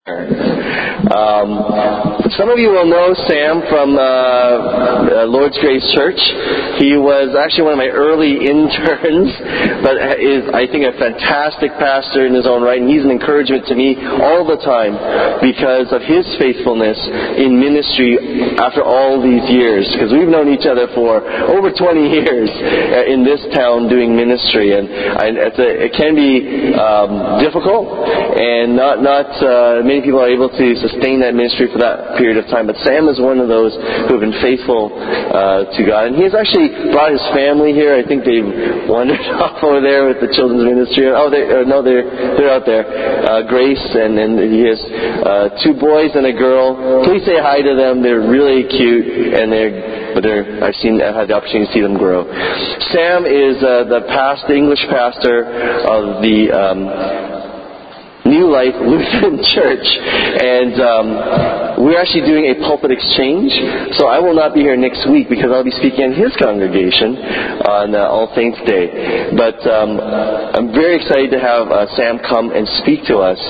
Some of you will know Sam from Lord's Grace Church. He was actually one of my early interns, but is, I think, a fantastic pastor in his own right, and he's an encouragement to me all the time because of his faithfulness in ministry after all these years, because we've known each other for over 20 years in this town doing ministry, and it can be difficult, and not many people are able to sustain that ministry for that period of time. But Sam is one of those who have been faithful to God. And he has actually brought his family here. I think they've wandered off over there with the children's ministry. They're out there. Grace, and he has 2 boys and a girl. Please say hi to them. They're really cute, and I've had the opportunity to see them grow. Sam is the English pastor of the New Life Lutheran Church, and we're actually doing a pulpit exchange, so I will not be here next week because I'll be speaking in his congregation on All Saints Day. But I'm very excited to have Sam come and speak to us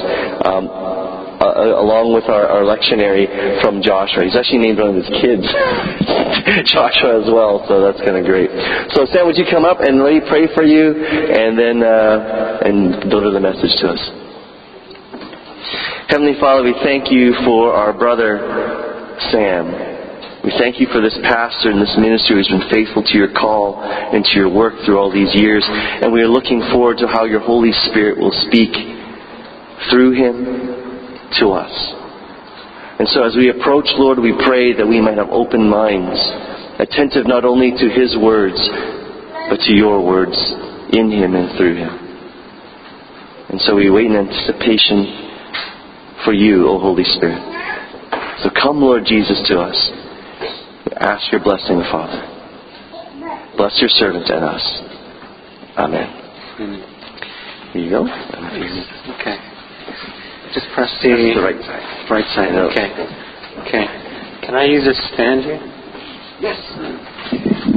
along with our lectionary from Joshua. He's actually named one of his kids Joshua as well, so that's kind of great. So Sam, would you come up and let me pray for you, and then deliver the message to us. Heavenly Father, we thank you for our brother Sam. We thank you for this pastor and this ministry who's been faithful to your call and to your work through all these years. And we are looking forward to how your Holy Spirit will speak through him to us. And so as we approach, Lord, we pray that we might have open minds, attentive not only to his words, but to your words in him and through him. And so we wait in anticipation for you, O Holy Spirit. So come, Lord Jesus, to us. Ask your blessing, Father. Bless your servant and us. Amen. Here you go. Okay. Just press the right side. Right side. Okay. Can I use a stand here? Yes.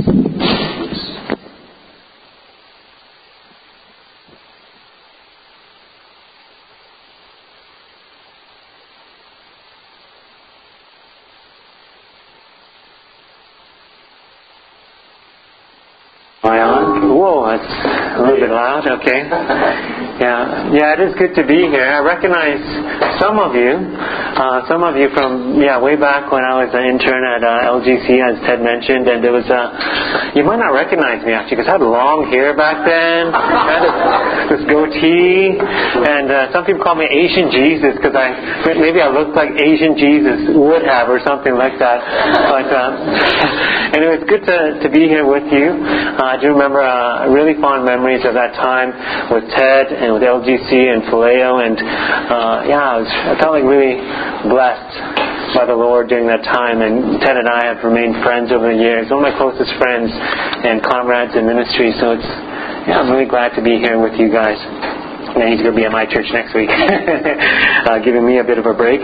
Whoa, that's a little bit loud. Okay. Yeah, it is good to be here. I recognize some of you from way back when I was an intern at LGC, as Ted mentioned, and there was you might not recognize me actually because I had long hair back then. I had this goatee, and some people call me Asian Jesus because maybe I looked like Asian Jesus would have or something like that. But anyway, it's good to be here with you. I do remember really fond memories of that time with Ted and with LGC and Phileo, and I felt like really blessed by the Lord during that time. And Ted and I have remained friends over the years, one of my closest friends and comrades in ministry. So I'm really glad to be here with you guys. And he's going to be at my church next week, giving me a bit of a break.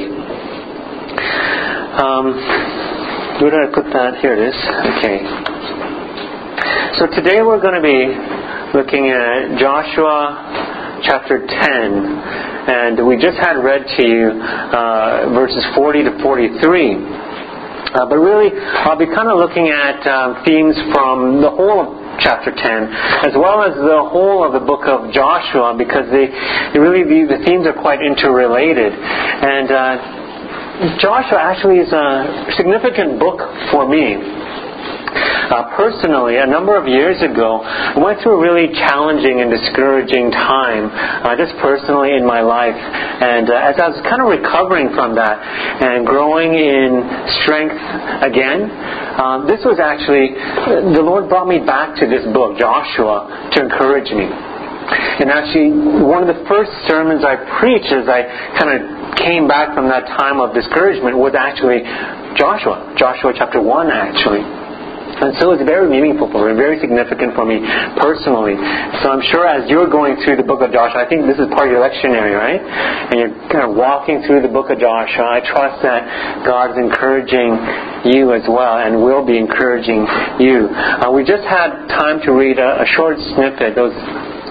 Where did I put that? Here it is. Okay. So today we're going to be looking at Joshua chapter 10, and we just had read to you verses 40 to 43. But really, I'll be kind of looking at themes from the whole of chapter 10, as well as the whole of the book of Joshua, because the themes are quite interrelated. And Joshua actually is a significant book for me. Personally, a number of years ago, I went through a really challenging and discouraging time, just personally in my life. And as I was kind of recovering from that and growing in strength again, this was actually, the Lord brought me back to this book, Joshua, to encourage me. And actually, one of the first sermons I preached as I kind of came back from that time of discouragement was actually Joshua chapter 1 actually. And so it's very meaningful for me, very significant for me personally. So I'm sure as you're going through the book of Joshua, I think this is part of your lectionary, right? And you're kind of walking through the book of Joshua. I trust that God is encouraging you as well and will be encouraging you. We just had time to read a short snippet, those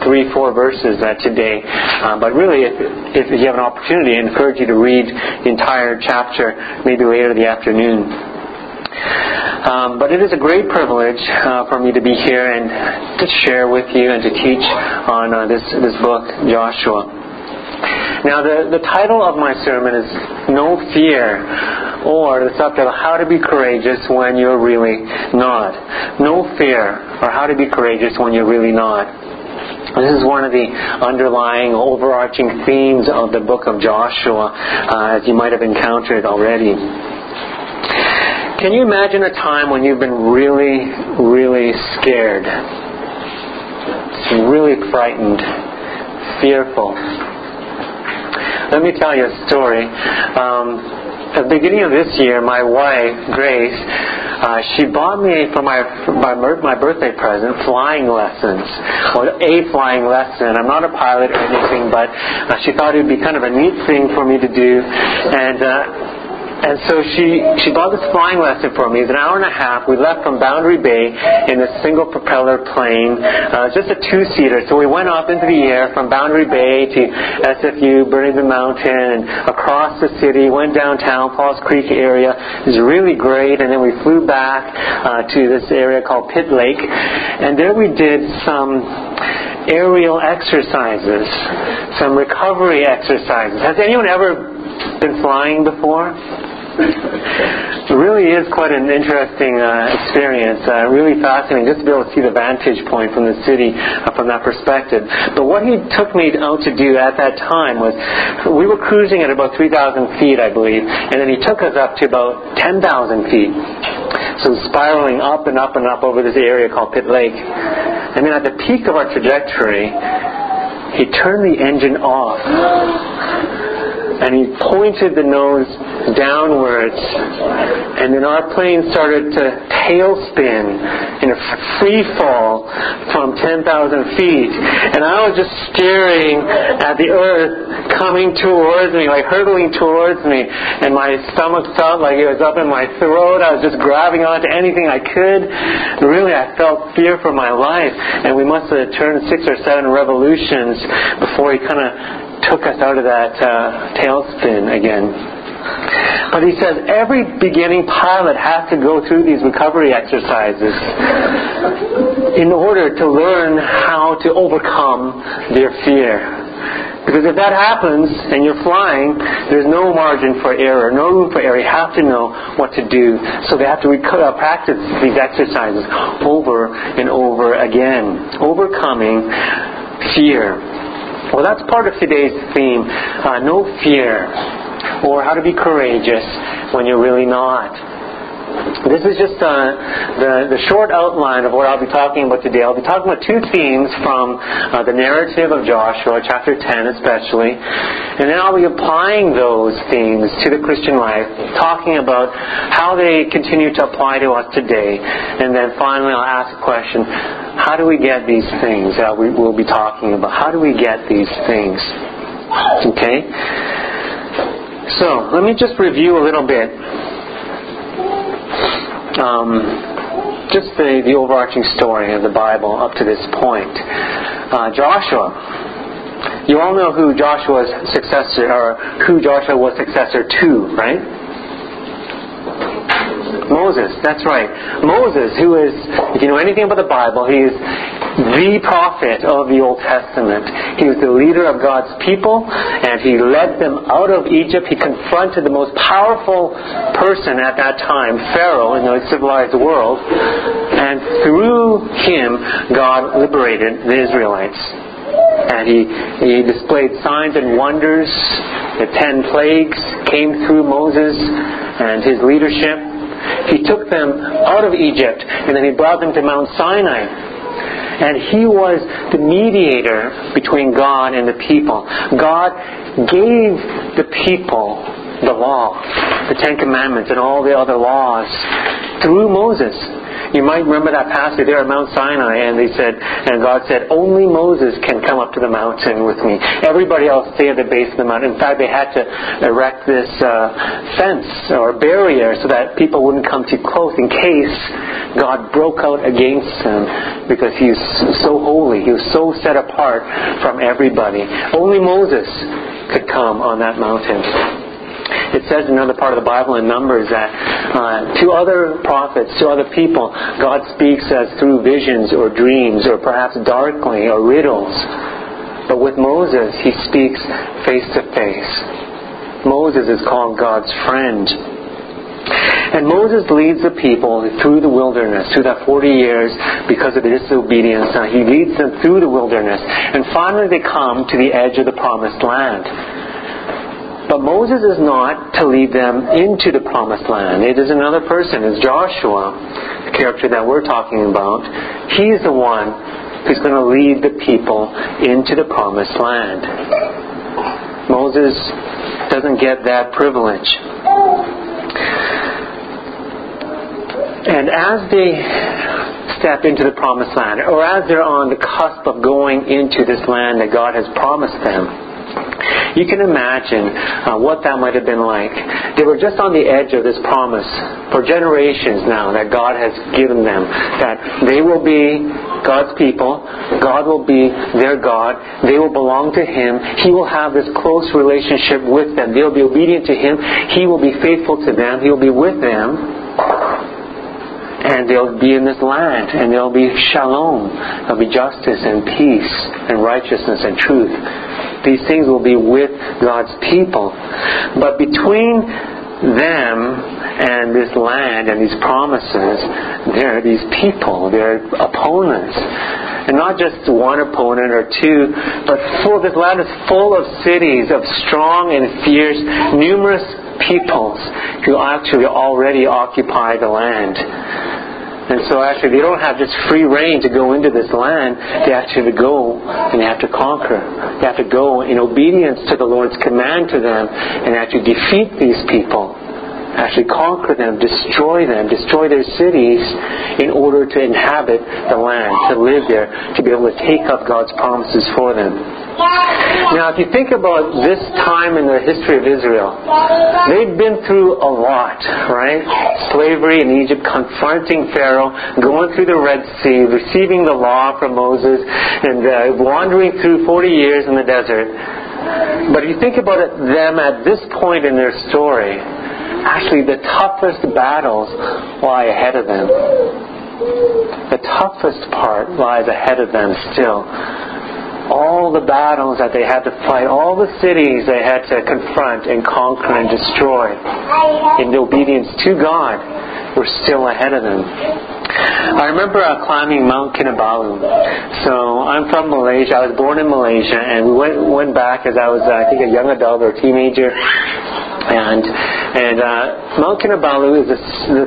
3-4 verses today. But really, if you have an opportunity, I encourage you to read the entire chapter, maybe later in the afternoon. But it is a great privilege for me to be here and to share with you and to teach on this book, Joshua. Now, the title of my sermon is No Fear, or the subtitle, How to Be Courageous When You're Really Not. No Fear, or How to Be Courageous When You're Really Not. This is one of the underlying, overarching themes of the book of Joshua, as you might have encountered already. Can you imagine a time when you've been really, really scared? Really frightened, fearful? Let me tell you a story. At the beginning of this year, my wife, Grace, she bought me for my birthday present flying lessons. Well, a flying lesson. I'm not a pilot or anything, but she thought it would be kind of a neat thing for me to do. And so she bought this flying lesson for me. It was an hour and a half. We left from Boundary Bay in a single propeller plane, just a 2-seater. So we went up into the air from Boundary Bay to SFU, Burnaby Mountain, and across the city, went downtown, Falls Creek area. It was really great. And then we flew back to this area called Pitt Lake. And there we did some aerial exercises, some recovery exercises. Has anyone ever been flying before? It really is quite an interesting experience, really fascinating just to be able to see the vantage point from the city from that perspective. But what he took me out to do at that time was, we were cruising at about 3,000 feet, I believe, and then he took us up to about 10,000 feet. So spiraling up and up and up over this area called Pitt Lake. And then at the peak of our trajectory, he turned the engine off. And he pointed the nose downwards, and then our plane started to tailspin in a free fall from 10,000 feet. And I was just staring at the earth coming towards me, like hurtling towards me, and my stomach felt like it was up in my throat. I was just grabbing onto anything I could. Really, I felt fear for my life, and we must have turned 6 or 7 revolutions before he kind of took us out of that tailspin again. But he says every beginning pilot has to go through these recovery exercises in order to learn how to overcome their fear. Because if that happens and you're flying, there's no margin for error, no room for error. You have to know what to do. So they have to practice these exercises over and over again. Overcoming fear. Well, that's part of today's theme, no fear, or how to be courageous when you're really not. This is just the short outline of what I'll be talking about today. I'll be talking about 2 themes from the narrative of Joshua, chapter 10 especially, and then I'll be applying those themes to the Christian life, talking about how they continue to apply to us today, and then finally I'll ask a question: how do we get these things that we'll be talking about? How do we get these things? Okay? So, let me just review a little bit. Just the overarching story of the Bible up to this point. Joshua. You all know who Joshua's successor, or who Joshua was successor to, right? Moses, that's right. Moses, who is, if you know anything about the Bible, he is the prophet of the Old Testament. He was the leader of God's people, and he led them out of Egypt. He confronted the most powerful person at that time, Pharaoh, in the civilized world, and through him, God liberated the Israelites. And he displayed signs and wonders. The 10 plagues came through Moses and his leadership. He took them out of Egypt, and then he brought them to Mount Sinai. And he was the mediator between God and the people. God gave the people the law, the 10 Commandments and all the other laws through Moses. You might remember that passage there at Mount Sinai, and God said, only Moses can come up to the mountain with me. Everybody else stay at the base of the mountain. In fact, they had to erect this fence or barrier so that people wouldn't come too close in case God broke out against them, because He is so holy. He was so set apart from everybody. Only Moses could come on that mountain. It says in another part of the Bible in Numbers that to other prophets, to other people, God speaks as through visions or dreams or perhaps darkly or riddles. But with Moses, He speaks face to face. Moses is called God's friend. And Moses leads the people through the wilderness, through that 40 years because of the disobedience. He leads them through the wilderness. And finally they come to the edge of the promised land. But Moses is not to lead them into the promised land. It is another person. It's Joshua, the character that we're talking about. He's the one who's going to lead the people into the promised land. Moses doesn't get that privilege. And as they step into the promised land, or as they're on the cusp of going into this land that God has promised them, you can imagine what that might have been like. They were just on the edge of this promise for generations now that God has given them, that they will be God's people, God will be their God, they will belong to Him, He will have this close relationship with them, they will be obedient to Him, He will be faithful to them, He will be with them. And they'll be in this land, and there'll be shalom, there'll be justice and peace and righteousness and truth. These things will be with God's people. But between them and this land and these promises, there are these people, there are opponents. And not just one opponent or two, but this land is full of cities, of strong and fierce, numerous peoples who actually already occupy the land. And so actually they don't have just free reign to go into this land. They actually go and they have to conquer. They have to go in obedience to the Lord's command to them and actually defeat these people. Actually conquer them, destroy their cities in order to inhabit the land, to live there, to be able to take up God's promises for them. Now, if you think about this time in the history of Israel, they've been through a lot, right? Slavery in Egypt, confronting Pharaoh, going through the Red Sea, receiving the law from Moses, and wandering through 40 years in the desert. But if you think about them at this point in their story, actually the toughest battles lie ahead of them. The toughest part lies ahead of them still. All the battles that they had to fight, all the cities they had to confront and conquer and destroy in obedience to God were still ahead of them. I remember climbing Mount Kinabalu. So I'm from Malaysia. I was born in Malaysia, and we went back as I was, I think, a young adult or a teenager. And Mount Kinabalu is the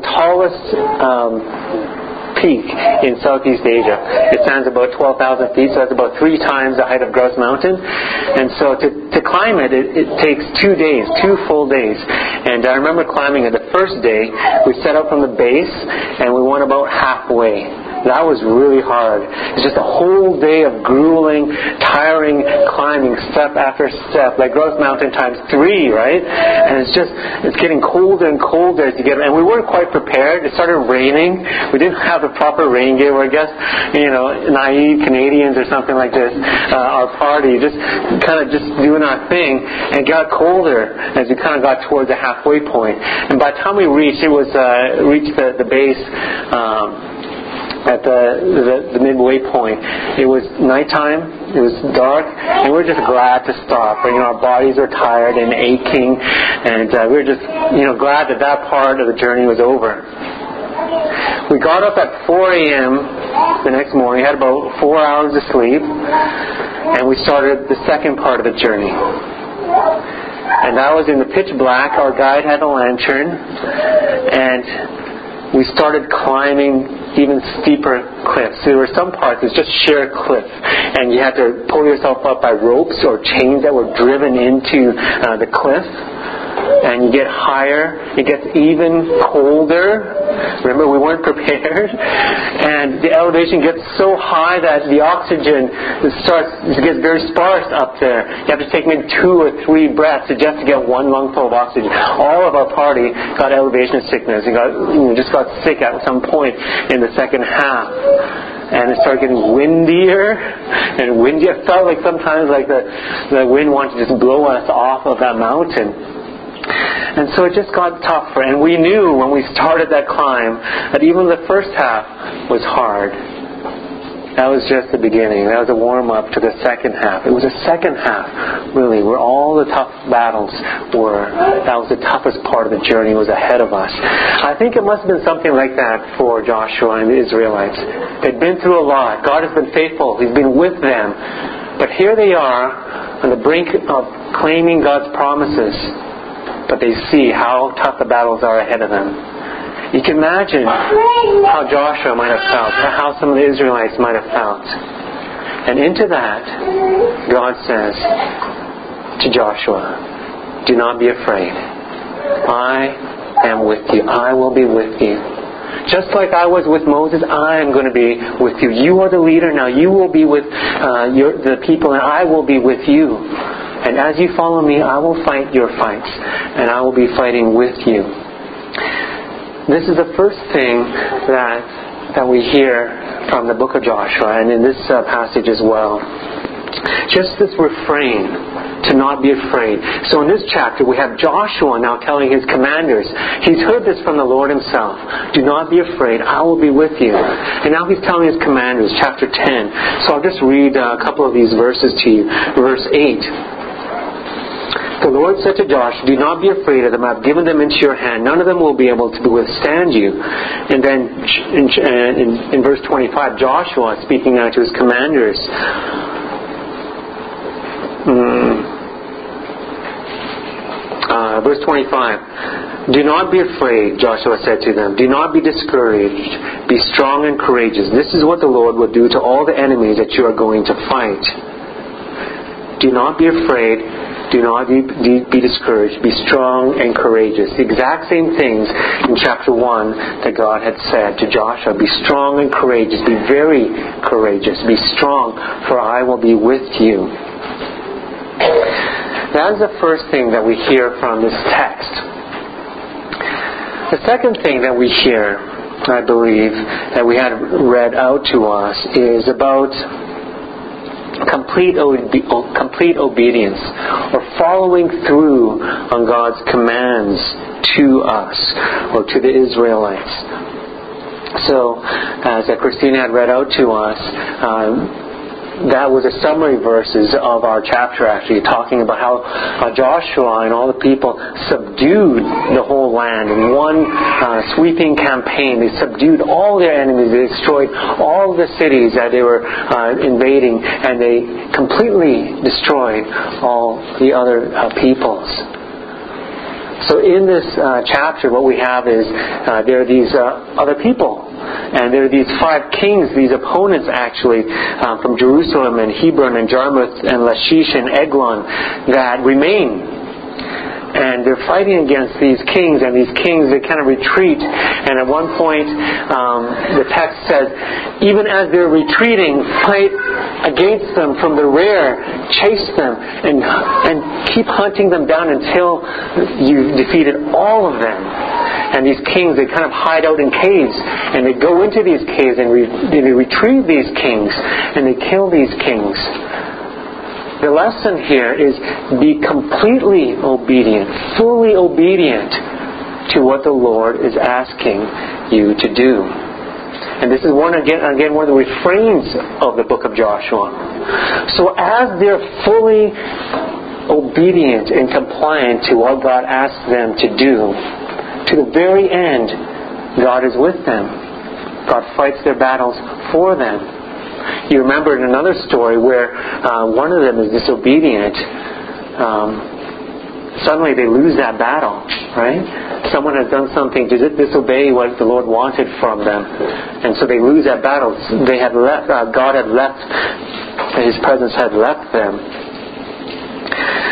tallest peak in Southeast Asia. It stands about 12,000 feet, so that's about 3 times the height of Grouse Mountain. And so to climb it takes 2 days, 2 full days. And I remember climbing it the first day. We set out from the base, and we went about halfway. That was really hard. It's just a whole day of grueling, tiring climbing, step after step, like Grouse Mountain times 3, right? And it's getting colder and colder as you get. And we weren't quite prepared. It started raining. We didn't have the proper rain gear. I guess, naive Canadians or something like this. Our party just doing our thing, and it got colder as we kind of got towards the halfway point. And by the time we reached the base. At the midway point, it was nighttime, it was dark, and we were just glad to stop. Our bodies were tired and aching, and we were just glad that part of the journey was over. We got up at 4 a.m. the next morning, had about 4 hours of sleep, and we started the second part of the journey. And that was in the pitch black. Our guide had a lantern, and we started climbing even steeper cliffs. There were some parts, it was just sheer cliff, and you had to pull yourself up by ropes or chains that were driven into the cliff. and you get higher. It gets even colder. Remember, we weren't prepared. And the elevation gets so high that the oxygen gets very sparse up there. You have to take maybe 2 or 3 breaths just to get 1 lungful of oxygen. All of our party got elevation sickness. Just got sick at some point in the second half. And it started getting windier and windier. It felt like sometimes like the wind wanted to just blow us off of that mountain. And so it just got tougher. And we knew when we started that climb that even the first half was hard. That was just the beginning. That was a warm-up to the second half. It was the second half, really, where all the tough battles were. That was the toughest part of the journey was ahead of us. I think it must have been something like that for Joshua and the Israelites. They'd been through a lot. God has been faithful. He's been with them. But here they are on the brink of claiming God's promises. But they see how tough the battles are ahead of them. You can imagine how Joshua might have felt, how some of the Israelites might have felt. And into that, God says to Joshua, do not be afraid. I am with you. I will be with you. Just like I was with Moses, I am going to be with you. You are the leader now. You will be with the people, and I will be with you. And as you follow me, I will fight your fights, and I will be fighting with you. This is the first thing that we hear from the book of Joshua, and in this passage as well. Just this refrain, to not be afraid. So in this chapter, we have Joshua now telling his commanders. He's heard this from the Lord himself. Do not be afraid. I will be with you. And now he's telling his commanders, chapter 10. So I'll just read a couple of these verses to you. Verse 8. The Lord said to Joshua, do not be afraid of them. I've given them into your hand. None of them will be able to withstand you. And then in verse 25, Joshua speaking out to his commanders. Verse 25. Do not be afraid, Joshua said to them. Do not be discouraged. Be strong and courageous. This is what the Lord will do to all the enemies that you are going to fight. Do not be afraid. Do not be discouraged. Be strong and courageous. The exact same things in chapter 1 that God had said to Joshua. Be strong and courageous. Be very courageous. Be strong, for I will be with you. That is the first thing that we hear from this text. The second thing that we hear, I believe, that we had read out to us is about complete obedience, or following through on God's commands to us, or to the Israelites. So, as Christina had read out to us, that was a summary verses of our chapter, actually, talking about how Joshua and all the people subdued the whole land in one sweeping campaign. They subdued all their enemies. They destroyed all the cities that they were invading, and they completely destroyed all the other peoples. So in this chapter, what we have is there are these other people. And there are these 5 kings, these opponents actually, from Jerusalem and Hebron and Jarmuth and Lachish and Eglon that remain. And they're fighting against these kings, and these kings, they kind of retreat. And at one point, the text says, even as they're retreating, fight against them from the rear, chase them, and keep hunting them down until you've defeated all of them. And these kings, they kind of hide out in caves, and they go into these caves, and they retrieve these kings, and they kill these kings. The lesson here is be completely obedient, fully obedient to what the Lord is asking you to do. And this is one of the refrains of the book of Joshua. So as they're fully obedient and compliant to what God asks them to do, to the very end, God is with them. God fights their battles for them. You remember in another story where one of them is disobedient. Suddenly they lose that battle, right? Someone has done something to disobey what the Lord wanted from them, and so they lose that battle. They had left. God had left. His presence had left them.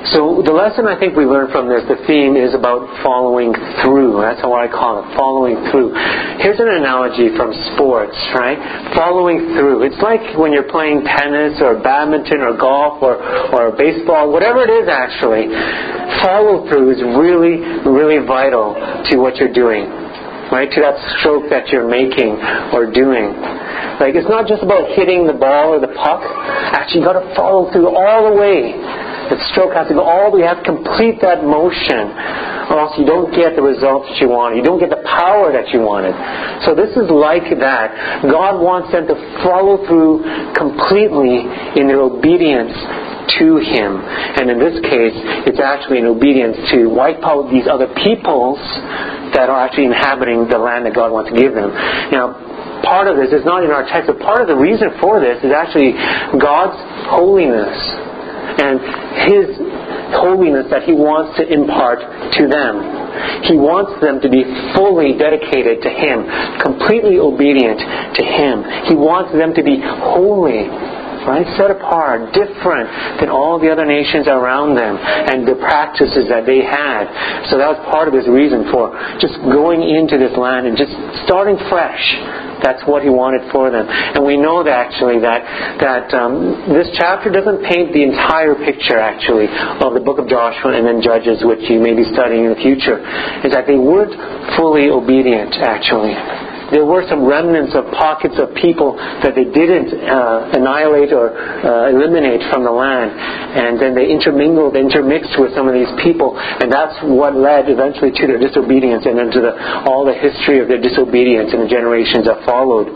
So the lesson I think we learned from this, the theme is about following through. That's what I call it, following through. Here's an analogy from sports, right? Following through. It's like when you're playing tennis or badminton or golf or baseball, whatever it is actually. Follow through is really, really vital to what you're doing, right? To that stroke that you're making or doing. Like, it's not just about hitting the ball or the puck. Actually, you've got to follow through all the way. The stroke has to go all the way. You have to complete that motion, or else you don't get the results that you wanted. You don't get the power that you wanted. So this is like that. God wants them to follow through completely in their obedience to Him. And in this case, it's actually an obedience to wipe out these other peoples that are actually inhabiting the land that God wants to give them. Now, part of this is not in our text, but part of the reason for this is actually God's holiness and His holiness that He wants to impart to them. He wants them to be fully dedicated to Him, completely obedient to Him. He wants them to be holy, right? Set apart, different than all the other nations around them and the practices that they had. So that was part of His reason for just going into this land and just starting fresh. That's what He wanted for them. And we know that actually that this chapter doesn't paint the entire picture actually of the book of Joshua and then Judges, which you may be studying in the future. Is that they weren't fully obedient actually. There were some remnants of pockets of people that they didn't annihilate or eliminate from the land. And then they intermixed with some of these people. And that's what led eventually to their disobedience and then to all the history of their disobedience in the generations that followed.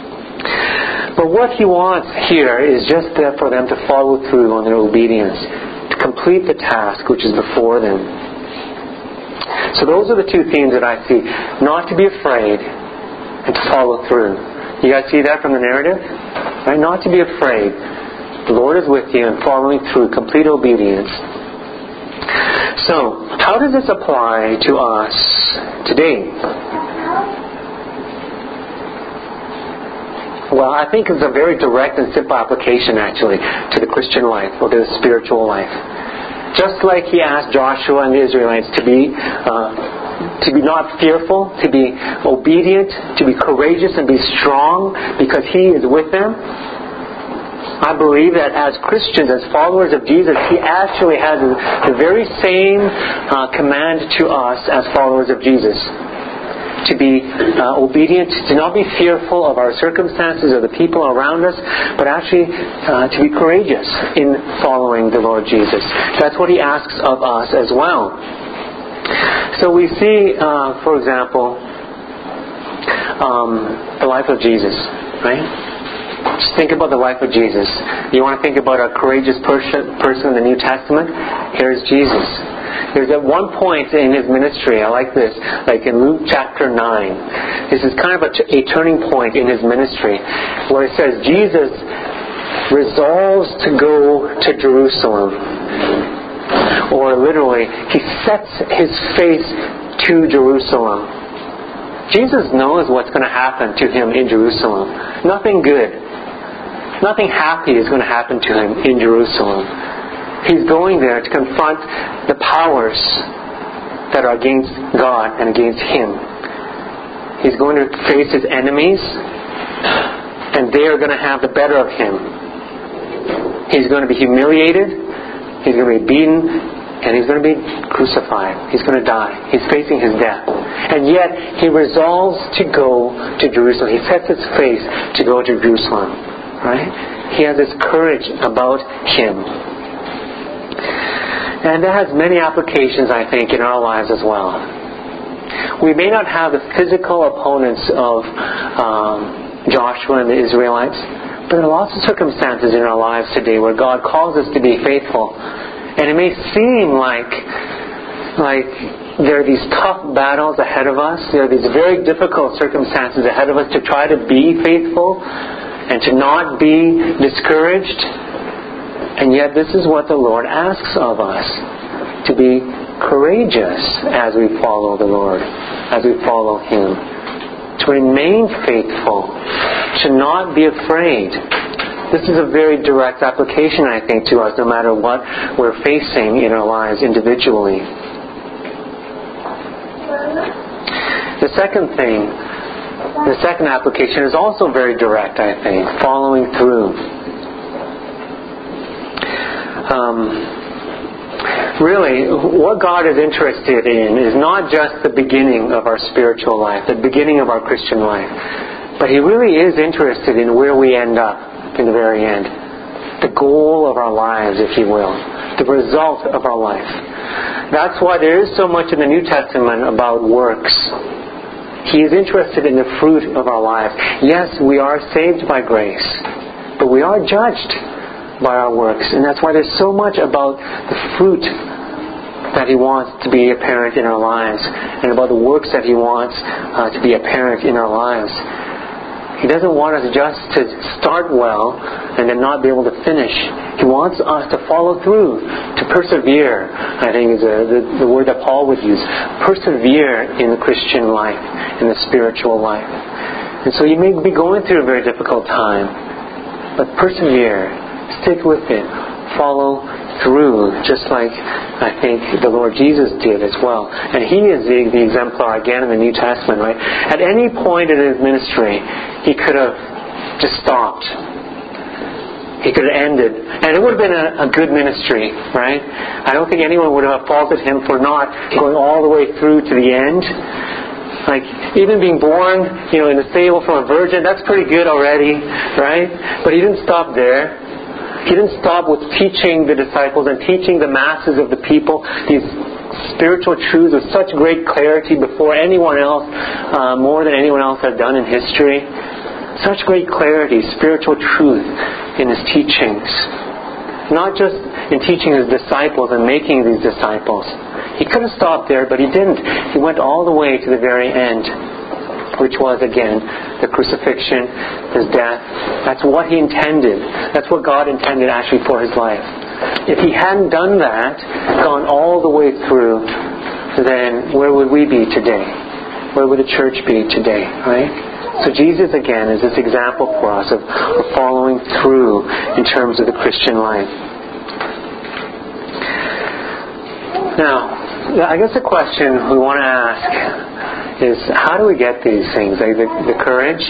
But what He wants here is just for them to follow through on their obedience, to complete the task which is before them. So those are the two themes that I see. Not to be afraid, and to follow through. You guys see that from the narrative? Right? Not to be afraid. The Lord is with you and following through, complete obedience. So, how does this apply to us today? Well, I think it's a very direct and simple application actually to the Christian life or to the spiritual life. Just like He asked Joshua and the Israelites to be not fearful, to be obedient, to be courageous and be strong because He is with them. I believe that as Christians, as followers of Jesus, He actually has the very same command to us as followers of Jesus. To be obedient, to not be fearful of our circumstances or the people around us, but actually to be courageous in following the Lord Jesus. That's what He asks of us as well. So we see, for example, the life of Jesus, right? Just think about the life of Jesus. You want to think about a courageous person in the New Testament? Here's Jesus. There's at one point in His ministry, I like this, like in Luke chapter 9. This is kind of a turning point in His ministry, where it says Jesus resolves to go to Jerusalem. Or literally, He sets His face to Jerusalem. Jesus knows what's going to happen to Him in Jerusalem. Nothing good. Nothing happy is going to happen to Him in Jerusalem. He's going there to confront the powers that are against God and against Him. He's going to face His enemies, and they are going to have the better of Him. He's going to be humiliated, He's going to be beaten, and He's going to be crucified. He's going to die. He's facing His death. And yet, He resolves to go to Jerusalem. He sets His face to go to Jerusalem. Right? He has this courage about Him. And that has many applications, I think, in our lives as well. We may not have the physical opponents of Joshua and the Israelites, but there are lots of circumstances in our lives today where God calls us to be faithful. And it may seem like there are these tough battles ahead of us. There are these very difficult circumstances ahead of us to try to be faithful and to not be discouraged. And yet this is what the Lord asks of us, to be courageous as we follow the Lord, as we follow Him, to remain faithful, to not be afraid, this is a very direct application, I think, to us, no matter what we're facing in our lives individually. The second application is also very direct, I think, following through. Really, what God is interested in is not just the beginning of our spiritual life, the beginning of our Christian life, but He really is interested in where we end up in the very end. The goal of our lives, if you will. The result of our life. That's why there is so much in the New Testament about works. He is interested in the fruit of our lives. Yes, we are saved by grace, but we are judged by our works. And that's why there's so much about the fruit that He wants to be apparent in our lives, and about the works that He wants to be apparent in our lives. He doesn't want us just to start well and then not be able to finish. He wants us to follow through, to persevere, I think is the word that Paul would use. Persevere in the Christian life, in the spiritual life. And so you may be going through a very difficult time, but persevere, stick with it, follow through, just like I think the Lord Jesus did as well. And He is the exemplar again in the New Testament, right? At any point in His ministry, He could have just stopped. He could have ended. And it would have been a good ministry, right? I don't think anyone would have faulted Him for not going all the way through to the end. Like, even being born, in a stable from a virgin, that's pretty good already, right? But He didn't stop there. He didn't stop with teaching the disciples and teaching the masses of the people these spiritual truths with such great clarity before anyone else, more than anyone else had done in history. Such great clarity, spiritual truth in His teachings. Not just in teaching His disciples and making these disciples. He could have stopped there, but He didn't. He went all the way to the very end, which was, again, the crucifixion, His death. That's what He intended. That's what God intended actually for His life. If He hadn't done that, gone all the way through, then where would we be today? Where would the church be today, right? So Jesus, again, is this example for us of following through in terms of the Christian life. Now, I guess the question we want to ask is, how do we get these things? Like the courage,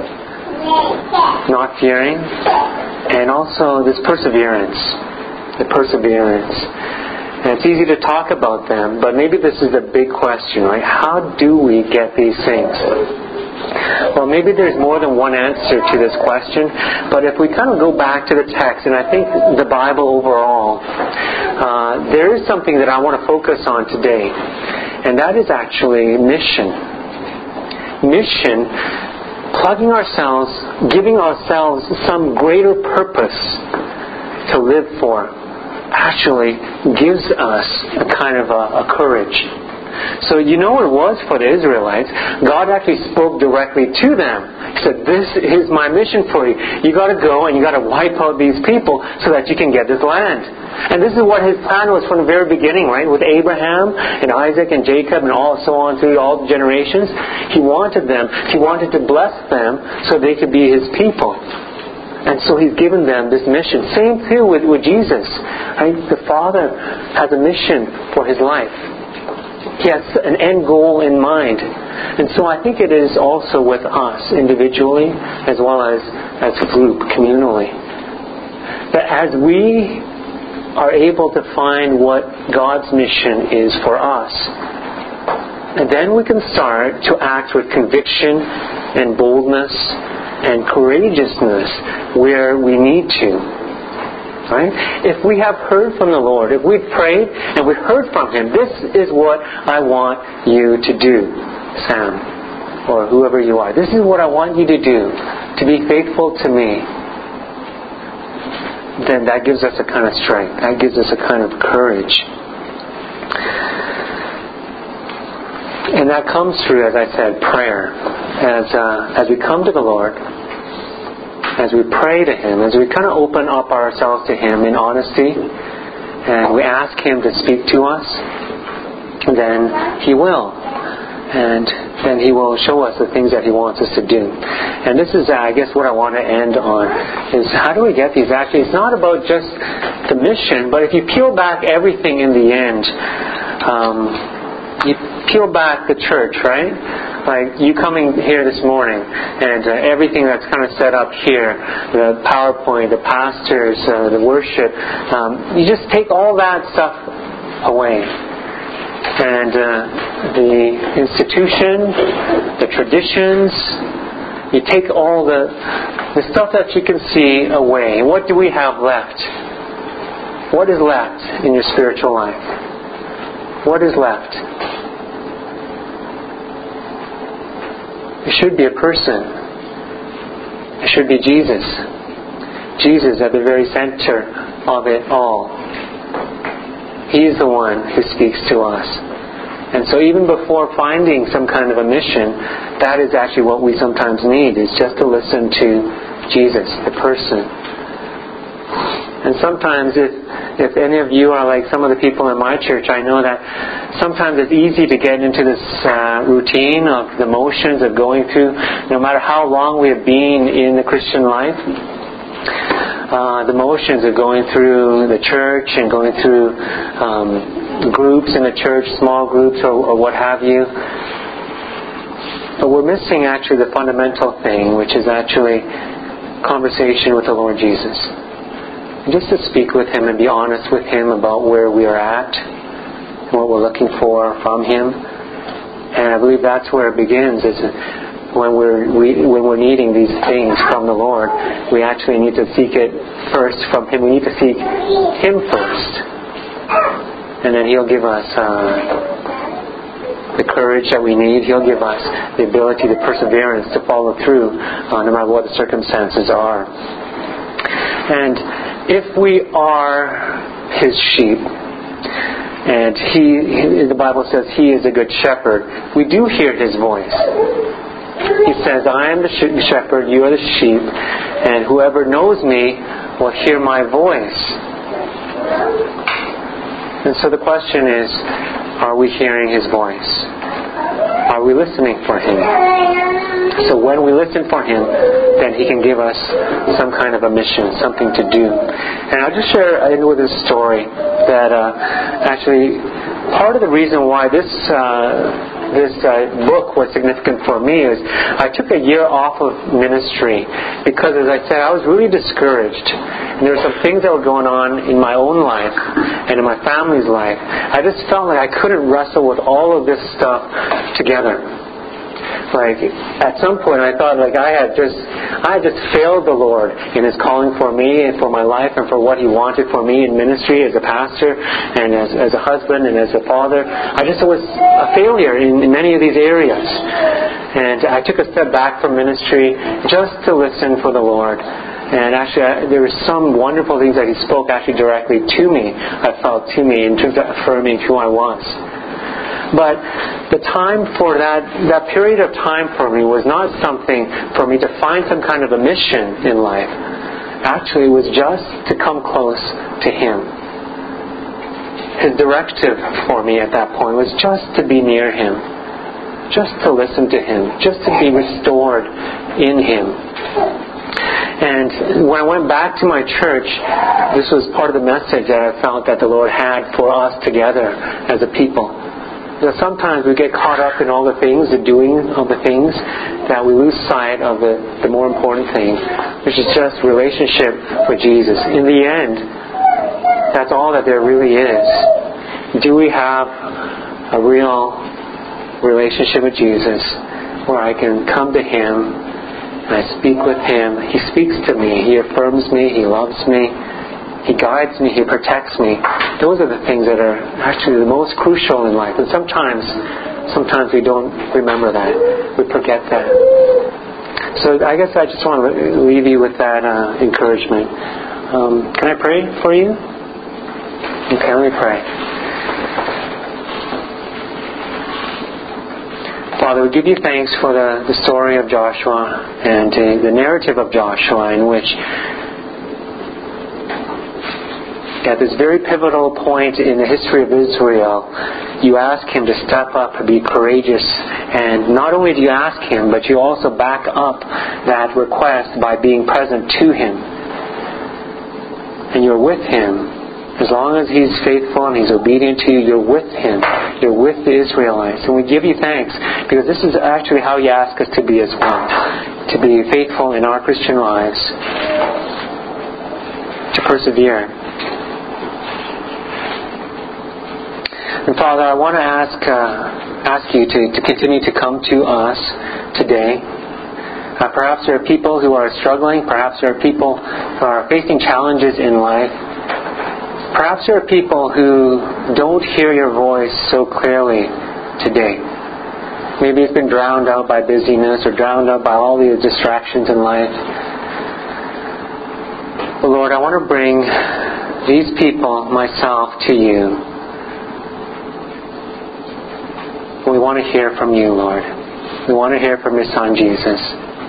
not fearing, and also this perseverance. The perseverance. And it's easy to talk about them, but maybe this is the big question, right? How do we get these things? Well, maybe there's more than one answer to this question, but if we kind of go back to the text, and I think the Bible overall, there is something that I want to focus on today, and that is actually mission. Mission, plugging ourselves, giving ourselves some greater purpose to live for, actually gives us a kind of a courage. So you know what it was for the Israelites? God actually spoke directly to them. He said, this is my mission for you. You got to go and you got to wipe out these people so that you can get this land. And this is what His plan was from the very beginning, right? With Abraham and Isaac and Jacob and so on through all the generations. He wanted them. He wanted to bless them so they could be His people. And so He's given them this mission. Same too with Jesus. Right? The Father has a mission for His life. He has an end goal in mind. And so I think it is also with us individually as well as a group, communally. That as we are able to find what God's mission is for us, and then we can start to act with conviction and boldness and courageousness where we need to. Right? If we have heard from the Lord, if we've prayed and we've heard from Him, this is what I want you to do, Sam, or whoever you are. This is what I want you to do, to be faithful to me. Then that gives us a kind of strength. That gives us a kind of courage. And that comes through, as I said, prayer. As we come to the Lord, as we pray to Him, as we kind of open up ourselves to Him in honesty, and we ask Him to speak to us, then He will. And then He will show us the things that He wants us to do. And this is, I guess, what I want to end on, is how do we get these? Actually, it's not about just the mission, but if you peel back everything in the end, you peel back the church, right? Like you coming here this morning and everything that's kind of set up here, the PowerPoint, the pastors, the worship, you just take all that stuff away. And the institution, the traditions, you take all the stuff that you can see away. And what do we have left? What is left in your spiritual life? What is left? It should be a person. It should be Jesus. Jesus at the very center of it all. He is the one who speaks to us. And so even before finding some kind of a mission, that is actually what we sometimes need, is just to listen to Jesus, the person. And sometimes if any of you are like some of the people in my church, I know that sometimes it's easy to get into this routine of the motions of going through, no matter how long we have been in the Christian life, the motions of going through the church and going through groups in the church, small groups or what have you. But we're missing actually the fundamental thing, which is actually conversation with the Lord Jesus. And just to speak with Him and be honest with Him about where we are at and what we're looking for from Him. And I believe that's where it begins, is when we're needing these things from the Lord, we actually need to seek it first from Him. We need to seek Him first. And then He'll give us the courage that we need. He'll give us the ability, the perseverance to follow through no matter what the circumstances are. And if we are His sheep, and the Bible says He is a good shepherd, we do hear His voice. He says, I am the shepherd, you are the sheep, and whoever knows me will hear my voice. And so the question is, are we hearing His voice? Are we listening for Him? So when we listen for Him, then He can give us some kind of a mission, something to do. And I'll just share with this story that actually part of the reason why this book was significant for me is I took a year off of ministry because, as I said, I was really discouraged. And there were some things that were going on in my own life and in my family's life. I just felt like I couldn't wrestle with all of this stuff together. Like at some point I thought like I had just failed the Lord in His calling for me and for my life and for what He wanted for me in ministry as a pastor and as a husband and as a father. I just was a failure in many of these areas. And I took a step back from ministry just to listen for the Lord. And actually there were some wonderful things that He spoke actually directly to me, I felt to me in terms of affirming who I was. But the time for that period of time for me was not something for me to find some kind of a mission in life. Actually, it was just to come close to Him. His directive for me at that point was just to be near Him, just to listen to Him, just to be restored in Him. And when I went back to my church, this was part of the message that I felt that the Lord had for us together as a people. You know, sometimes we get caught up in all the things, the doing of the things, that we lose sight of the more important thing, which is just relationship with Jesus. In the end, that's all that there really is. Do we have a real relationship with Jesus where I can come to Him and I speak with Him? He speaks to me. He affirms me. He loves me. He guides me. He protects me. Those are the things that are actually the most crucial in life. And sometimes we don't remember that. We forget that. So I guess I just want to leave you with that encouragement. Can I pray for you? Okay, let me pray. Father, we give you thanks for the story of Joshua and the narrative of Joshua, in which at this very pivotal point in the history of Israel, you ask Him to step up and be courageous. And not only do you ask Him, but you also back up that request by being present to Him. And you're with Him. As long as He's faithful and He's obedient to you, you're with Him. You're with the Israelites. And we give you thanks because this is actually how you ask us to be as well. To be faithful in our Christian lives. To persevere. And Father, I want to ask you to continue to come to us today. Perhaps there are people who are struggling. Perhaps there are people who are facing challenges in life. Perhaps there are people who don't hear your voice so clearly today. Maybe it's been drowned out by busyness or drowned out by all the distractions in life. But Lord, I want to bring these people, myself, to you. We want to hear from you, Lord. We want to hear from your Son, Jesus.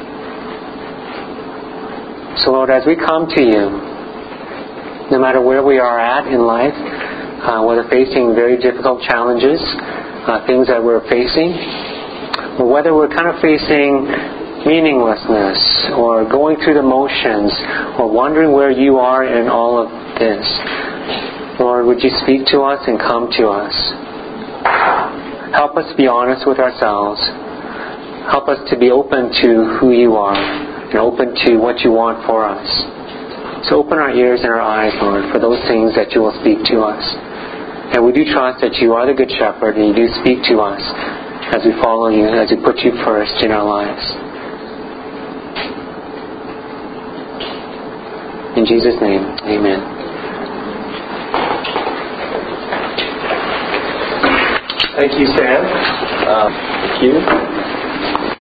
So Lord, as we come to you, no matter where we are at in life, whether facing very difficult challenges, things that we're facing, or whether we're kind of facing meaninglessness, or going through the motions, or wondering where you are in all of this, Lord, would you speak to us and come to us? Help us be honest with ourselves. Help us to be open to who you are, and open to what you want for us. So open our ears and our eyes, Lord, for those things that you will speak to us. And we do trust that you are the Good Shepherd and you do speak to us as we follow you, as we put you first in our lives. In Jesus' name, amen. Thank you, Sam. Thank you.